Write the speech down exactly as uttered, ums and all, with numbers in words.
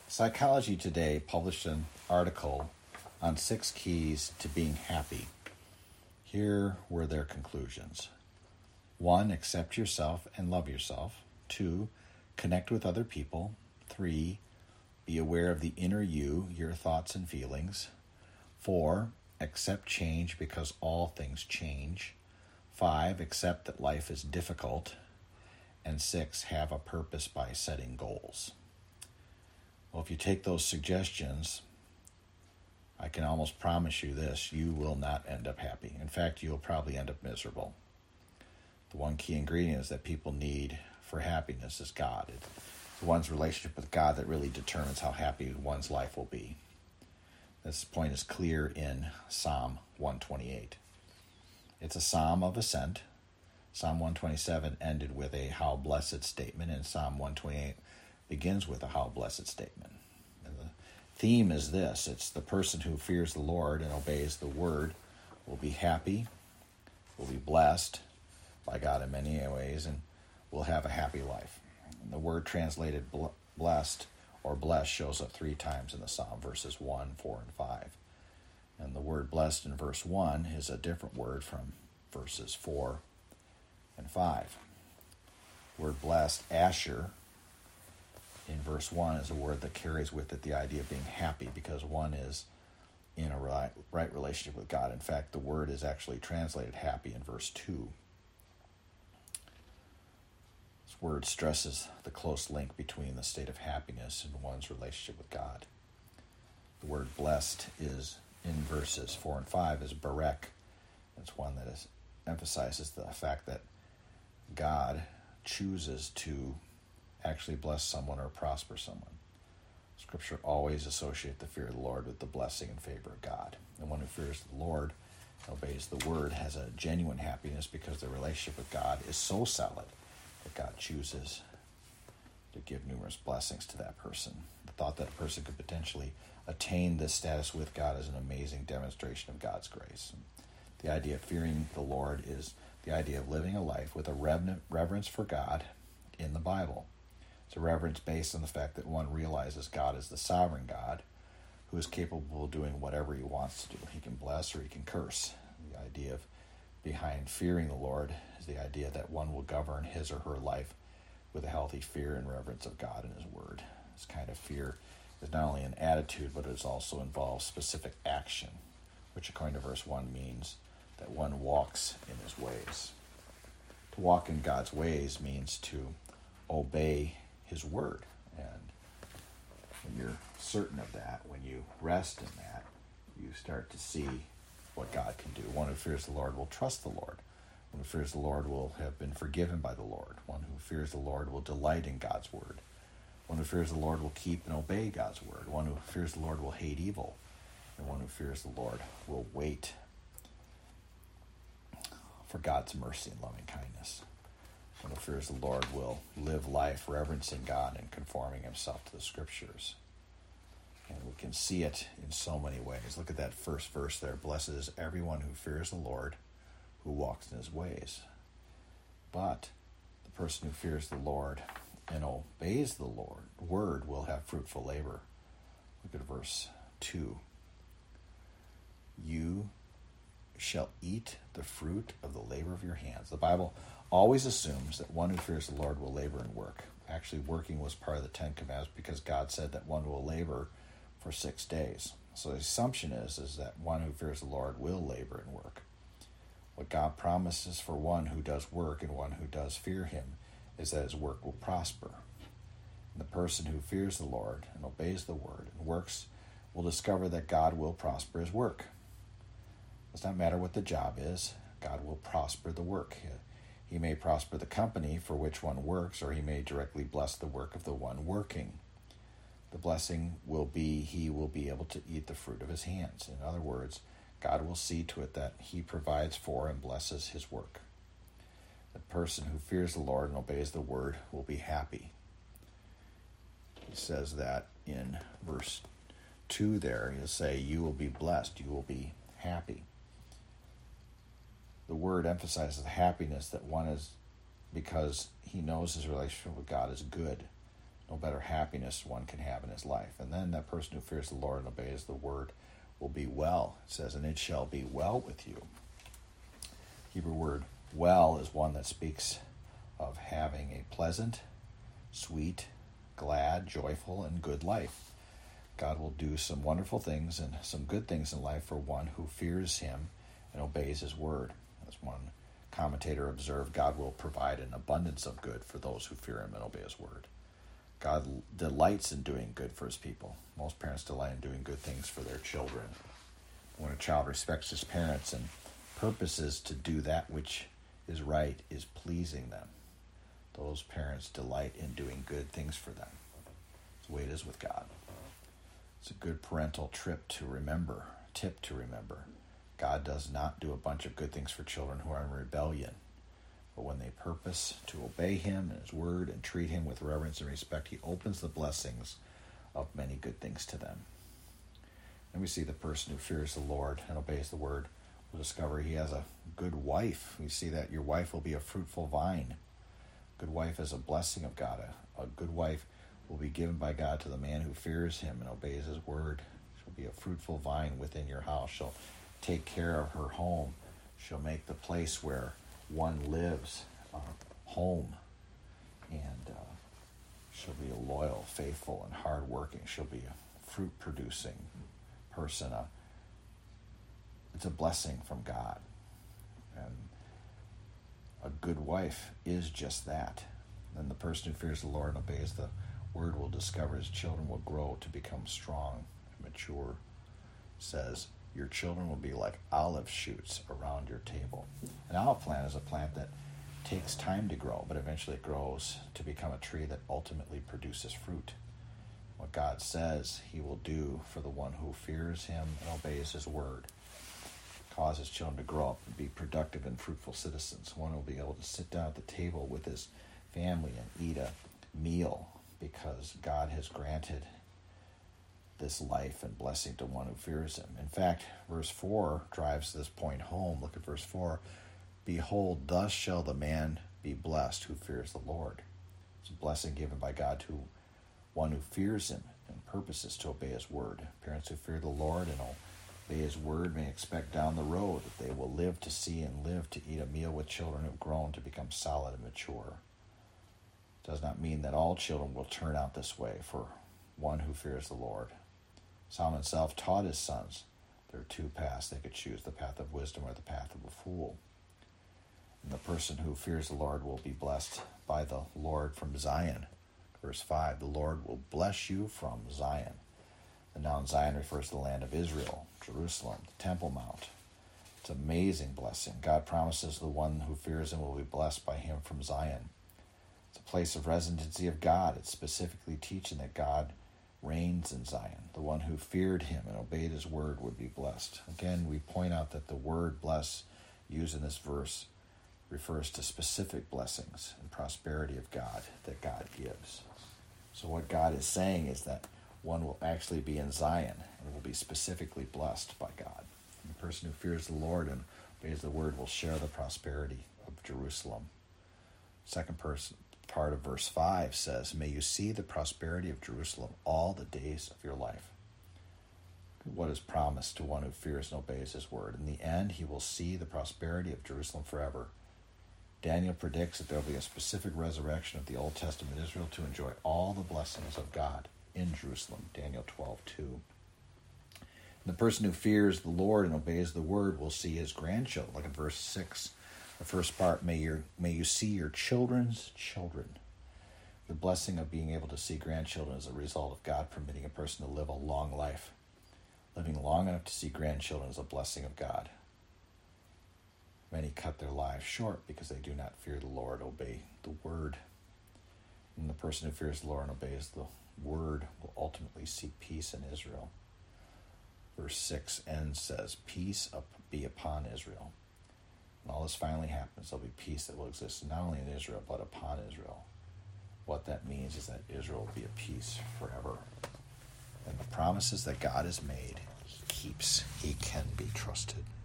Psychology Today published an article on six keys to being happy. Here were their conclusions. One, accept yourself and love yourself. Two, connect with other people. Three, be aware of the inner you, your thoughts and feelings. Four, accept change because all things change. Five, accept that life is difficult. And six, have a purpose by setting goals. Well, if you take those suggestions, I can almost promise you this, you will not end up happy. In fact, you'll probably end up miserable. The one key ingredient is that people need for happiness is God. It's one's relationship with God that really determines how happy one's life will be. This point is clear in Psalm one twenty-eight. It's a psalm of ascent. Psalm one twenty-seven ended with a how blessed statement, and Psalm one twenty-eight begins with a how blessed statement. And the theme is this: it's the person who fears the Lord and obeys the word will be happy, will be blessed by God in many ways, and will have a happy life. And the word translated blessed or blessed shows up three times in the psalm, verses one, four, and five. And the word blessed in verse one is a different word from verses four and five. The word blessed, asher, in verse one is a word that carries with it the idea of being happy because one is in a right, right relationship with God. In fact, the word is actually translated happy in verse two. This word stresses the close link between the state of happiness and one's relationship with God. The word blessed is in verses four and five is barek. It's one that is, emphasizes the fact that God chooses to actually bless someone or prosper someone. Scripture always associates the fear of the Lord with the blessing and favor of God. And one who fears the Lord, obeys the word, has a genuine happiness because their relationship with God is so solid that God chooses to give numerous blessings to that person. The thought that a person could potentially attain this status with God is an amazing demonstration of God's grace. The idea of fearing the Lord is the idea of living a life with a reverence for God in the Bible. It's a reverence based on the fact that one realizes God is the sovereign God who is capable of doing whatever he wants to do. He can bless or he can curse. The idea of behind fearing the Lord is the idea that one will govern his or her life with a healthy fear and reverence of God and his word. This kind of fear is not only an attitude, but it also involves specific action, which according to verse one means that one walks in his ways. To walk in God's ways means to obey his word. And when you're certain of that, when you rest in that, you start to see what God can do. One who fears the Lord will trust the Lord. One who fears the Lord will have been forgiven by the Lord. One who fears the Lord will delight in God's word. One who fears the Lord will keep and obey God's word. One who fears the Lord will hate evil. And one who fears the Lord will wait for God's mercy and loving kindness. One who fears the Lord will live life reverencing God and conforming himself to the Scriptures. And we can see it in so many ways. Look at that first verse there. Blessed is everyone who fears the Lord, who walks in his ways. But the person who fears the Lord and obeys the Lord, word will have fruitful labor. Look at verse two. You shall eat the fruit of the labor of your hands. The Bible always assumes that one who fears the Lord will labor and work. Actually, working was part of the Ten Commandments because God said that one will labor for six days. So the assumption is, is that one who fears the Lord will labor and work. What God promises for one who does work and one who does fear him is that his work will prosper. And the person who fears the Lord and obeys the word and works will discover that God will prosper his work. It does not matter what the job is, God will prosper the work. He may prosper the company for which one works, or he may directly bless the work of the one working. The blessing will be he will be able to eat the fruit of his hands. In other words, God will see to it that he provides for and blesses his work. The person who fears the Lord and obeys the word will be happy. He says that in verse two there. He'll say, you will be blessed, you will be happy. The word emphasizes the happiness that one is because he knows his relationship with God is good. no better happiness one can have in his life. And then that person who fears the Lord and obeys the word will be well. It says, and it shall be well with you. Hebrew word well is one that speaks of having a pleasant, sweet, glad, joyful, and good life. God will do some wonderful things and some good things in life for one who fears him and obeys his word. As one commentator observed, God will provide an abundance of good for those who fear him and obey his word. God delights in doing good for his people. Most parents delight in doing good things for their children. When a child respects his parents and purposes to do that which is right is pleasing them, those parents delight in doing good things for them. It's the way it is with God. It's a good parental trip to remember, tip to remember. God does not do a bunch of good things for children who are in rebellion. But when they purpose to obey him and his word and treat him with reverence and respect, he opens the blessings of many good things to them. And we see the person who fears the Lord and obeys the word will discover he has a good wife. We see that your wife will be a fruitful vine. A good wife is a blessing of God. A, a good wife will be given by God to the man who fears him and obeys his word. She'll be a fruitful vine within your house. She'll take care of her home. She'll make the place where one lives uh, home. And uh, she'll be a loyal, faithful, and hardworking. She'll be a fruit-producing person. Uh, it's a blessing from God. And a good wife is just that. And the person who fears the Lord and obeys the word will discover his children will grow to become strong and mature. It says, your children will be like olive shoots around your table. An olive plant is a plant that takes time to grow, but eventually it grows to become a tree that ultimately produces fruit. What God says he will do for the one who fears him and obeys his word. Cause his children to grow up and be productive and fruitful citizens. One will be able to sit down at the table with his family and eat a meal because God has granted this life and blessing to one who fears him. In fact, verse four drives this point home. Look at verse four. Behold, thus shall the man be blessed who fears the Lord. It's a blessing given by God to one who fears him and purposes to obey his word. Parents who fear the Lord and obey his word may expect down the road that they will live to see and live to eat a meal with children who have grown to become solid and mature. It does not mean that all children will turn out this way for one who fears the Lord. Solomon himself taught his sons there are two paths they could choose, the path of wisdom or the path of a fool. And the person who fears the Lord will be blessed by the Lord from Zion. Verse five, the Lord will bless you from Zion. The noun Zion refers to the land of Israel, Jerusalem, the Temple Mount. It's an amazing blessing. God promises the one who fears him will be blessed by him from Zion. It's a place of residency of God. It's specifically teaching that God reigns in Zion. The one who feared him and obeyed his word would be blessed. Again, we point out that the word bless used in this verse refers to specific blessings and prosperity of God that God gives. So what God is saying is that one will actually be in Zion and will be specifically blessed by God. And the person who fears the Lord and obeys the word will share the prosperity of Jerusalem. Second person, part of verse five says, may you see the prosperity of Jerusalem all the days of your life. What is promised to one who fears and obeys his word. In the end, he will see the prosperity of Jerusalem forever. Daniel predicts that there will be a specific resurrection of the Old Testament Israel to enjoy all the blessings of God in Jerusalem. Daniel twelve two. And the person who fears the Lord and obeys the word will see his grandchildren. Look at verse six. The first part, may your may you see your children's children. The blessing of being able to see grandchildren is a result of God permitting a person to live a long life. Living long enough to see grandchildren is a blessing of God. Many cut their lives short because they do not fear the Lord, obey the word. And the person who fears the Lord and obeys the word will ultimately see peace in Israel. Verse six ends says, peace be upon Israel. When all this finally happens, there'll be peace that will exist not only in Israel, but upon Israel. What that means is that Israel will be at peace forever. And the promises that God has made, he keeps. He can be trusted.